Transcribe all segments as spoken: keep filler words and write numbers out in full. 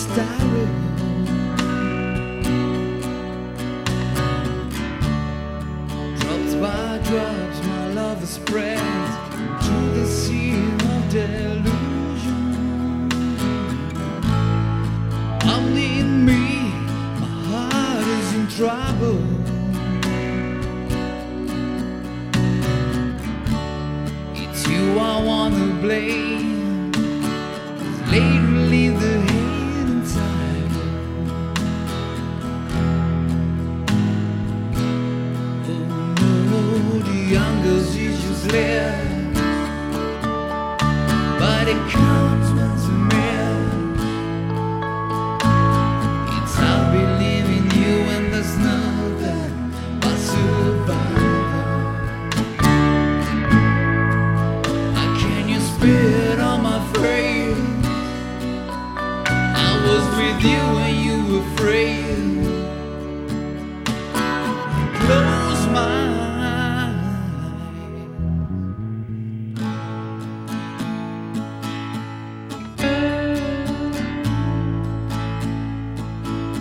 styro. Drops by drops, my love is spread to the sea of delusion. Only in me, my heart is in trouble. It's you I wanna blame, 'cause lately the hate inside. Oh no, the youngest is useless, but it counts once a man. It's I'll believe in you and there's nothing but survival. How can you spit on my face? I was with you when you were afraid. Close my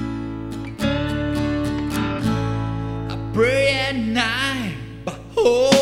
pray at night, but oh